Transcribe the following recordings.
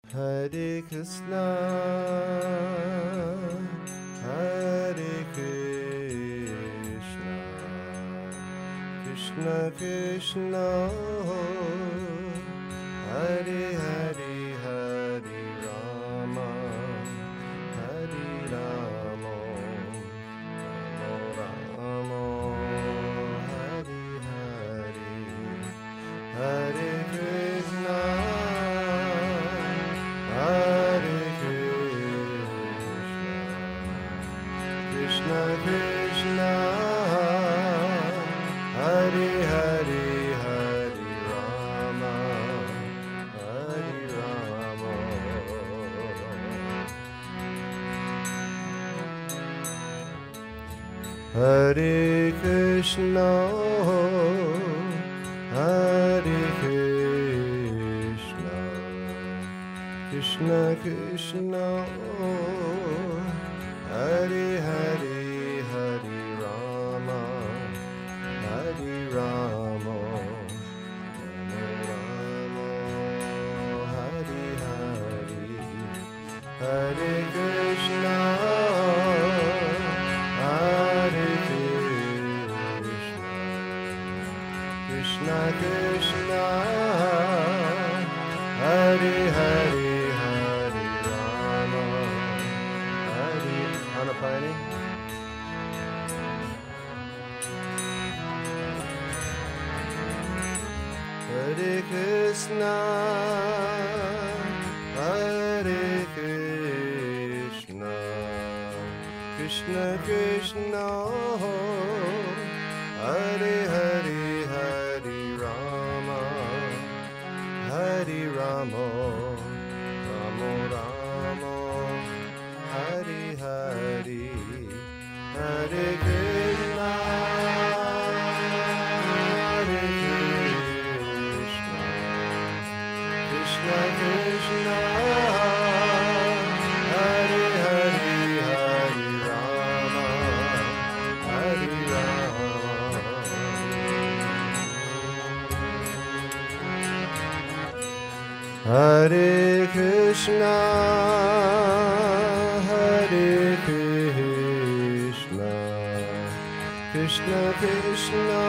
Hare Krishna, Hare Krishna, Krishna Krishna, Hare Hare, Hare Rama, Hare Rama, Rama Rama, Hare Hare, Hare Krishna, Hare Krishna, Krishna Krishna, Hare Hare, Hare Rama, Hare Rama. Hare Krishna, Hare Krishna, Krishna Krishna, Hare Hare, Hare Rama, Hare Rama, Rama Rama, Hare Hare, Hare Krishna, Hare Krishna, Krishna Krishna, Hare Hare, Hare Rama, Hare Anapani. Hare Krishna, Hare Krishna, Krishna Krishna, Hare Hare, Hare Rama, Hare Rama, Rama Rama, Hare Hare, Hare Krishna, Hare Krishna, Krishna Krishna, Hare Hare, Hare Rama, Hare Rama. Hare Krishna, Hare Krishna, Krishna Krishna,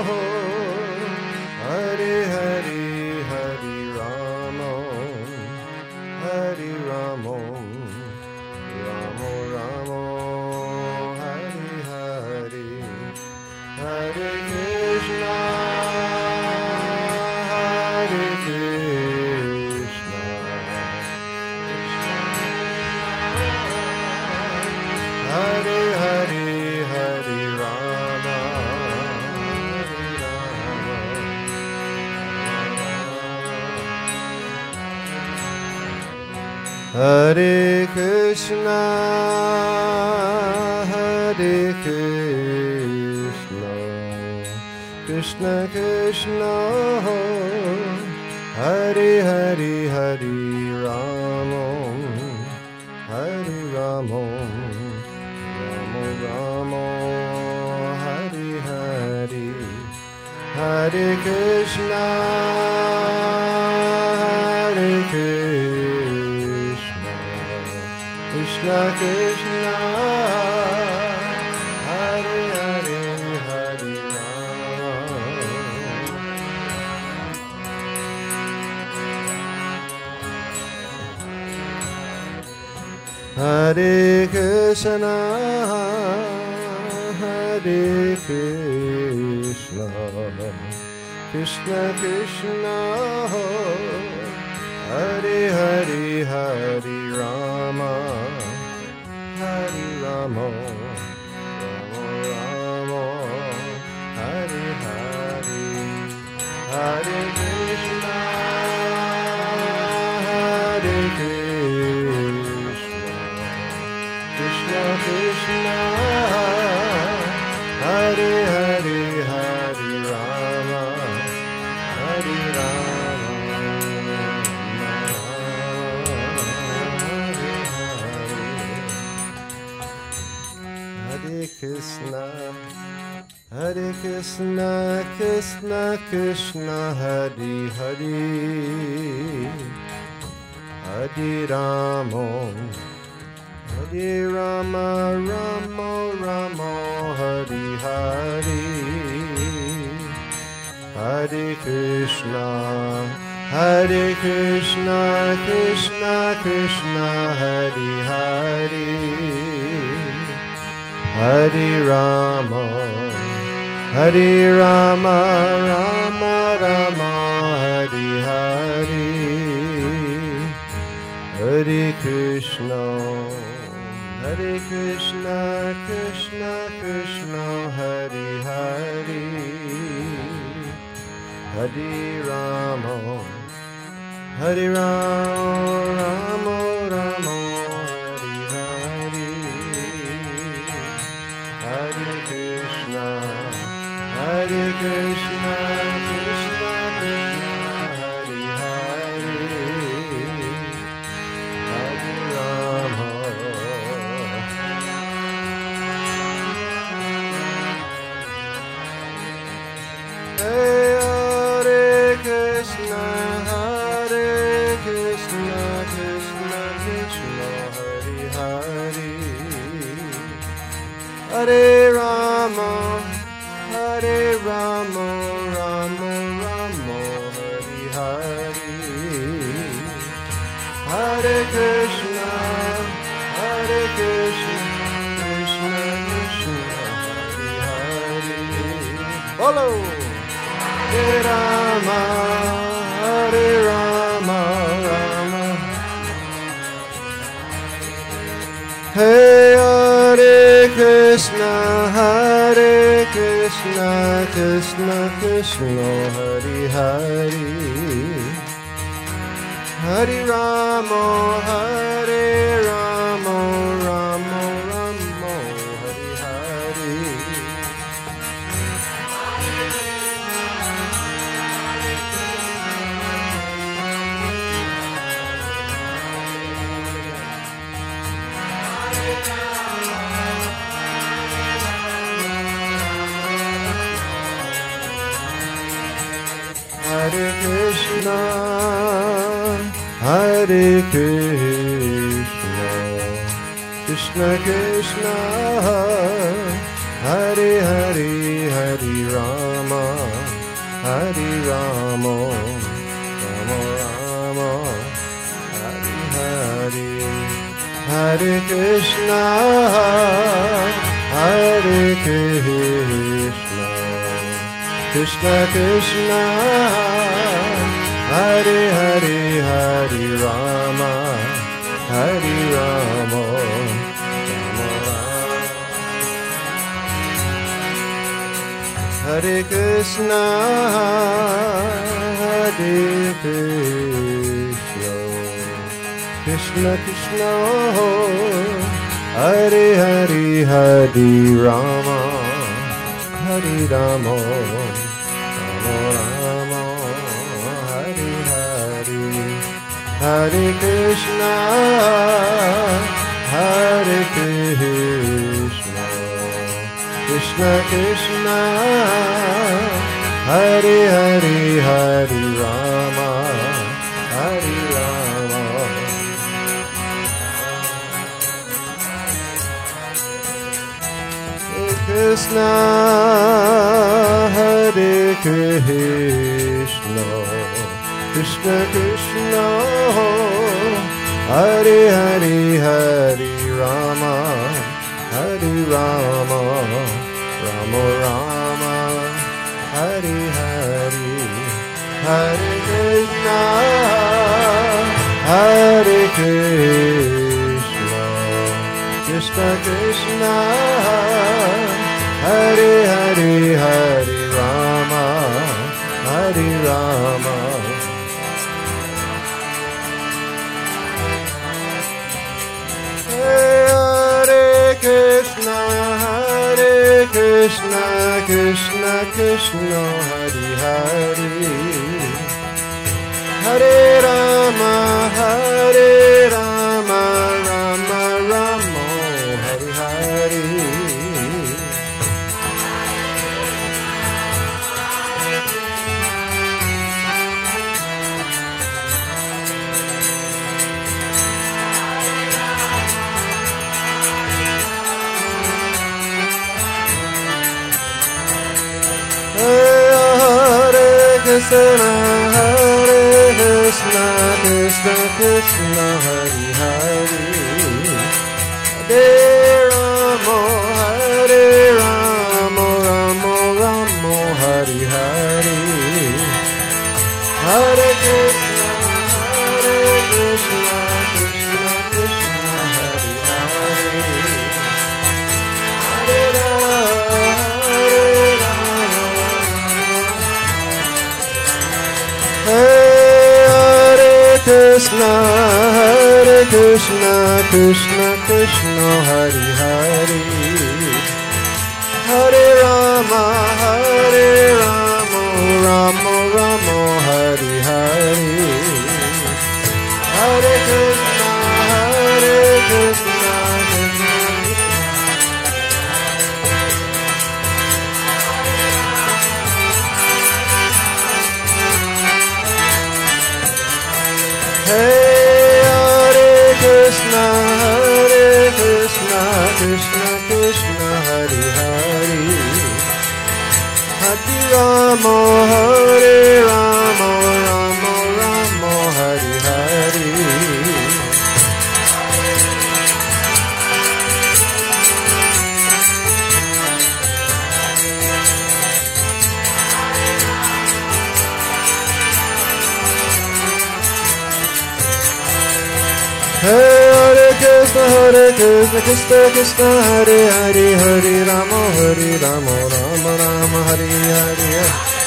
Hare Hare, Hare Rama, Hare Rama, Rama Rama, Hare Hare, Hare Krishna, Hare Krishna, Hare Hare, Hare Rama, Hare Krishna, Hare Krishna, Krishna Krishna, Hare Hare, Hare Rama, Hare Rama, Rama Rama, Hare Hare, Hare Krishna, Hare Krishna, Krishna Krishna, Hare Hare, Hare Rama. Hare Krishna, Hare Krishna, Krishna Krishna, Hare Hare, Hare Rama, Hare Rama, Rama Rama, Hare Hare, Hare Krishna, Hare Krishna, Krishna Krishna, Hare Hare, Hare Rama, Hare Rama, Hare Krishna, Hare Krishna, Krishna Krishna, Hare Hare, Hare Ramo, Hare Rama, Ramo Ramo, Hare Hare, Hare Krishna, Krishna Krishna, Hare Hare, Hare Rama, Rama Rama, Hare Hare, Hare Krishna, Krishna Krishna, Hare Hare, Hare Rama, Rama Rama, Hare Hare, Hare Krishna, Krishna Krishna, Hare Hare, Hare Rama. Hare Krishna, Krishna Krishna, Hare Hare, Hare Rama, Rama Rama, Hare Hare, Hare Krishna, Krishna Krishna, Hare Hare. Follow. Hare Rama, Rama. Hey, Hare Krishna, Krishna Krishna, Hare Hare, Hare Rama, Rama Rama, Hare Hare. Hare Krishna, Krishna Krishna, Hare Hare, Hare Rama, Rama Rama, Hare Hare, Hare Krishna, Krishna Krishna, Hare Hare, Hare Rama, Rama Rama. Hare Krishna, Krishna Krishna, Hare Hare, Hare Rama, Rama Rama, Hare Hare, Hare Krishna, Krishna Krishna, Hare Hare, Hare Rama, Rama. Krishna, Hare Krishna, Krishna Krishna, Hare Hare, Hare Rama, Rama Rama, Hare Hare, Hare Krishna, Krishna Krishna, Hare Hare, Hare Rama, Rama. Hare Krishna, Krishna Krishna, Hare Hare, Hare Rama, Rama Rama, Hare Hare. Krishna, Hare Krishna, Krishna Krishna, Hare Hare, Hare Rama, Hare Rama, Rama Rama, Hare Hare, Hare Krishna, Krishna Krishna, Hare Hare, Hare Rama, Hare Krishna, Krishna Krishna, Hare Hare, Hare Rama, Rama Rama, Hare Hare, Hare Krishna, Krishna Hare Krishna, Krishna Krishna, Hare Hare, Hare Rama, Rama Rama, Hare Hare, Hare Krishna, Krishna Krishna, Hare Hare, Hare Rama, Rama Rama, Hare Hare.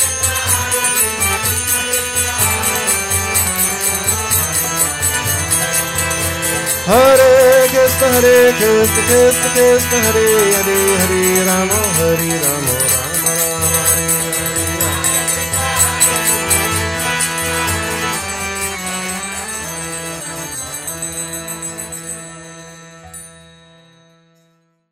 Hare Krishna, Krishna Krishna, Hare Hare, Hare Rama, Rama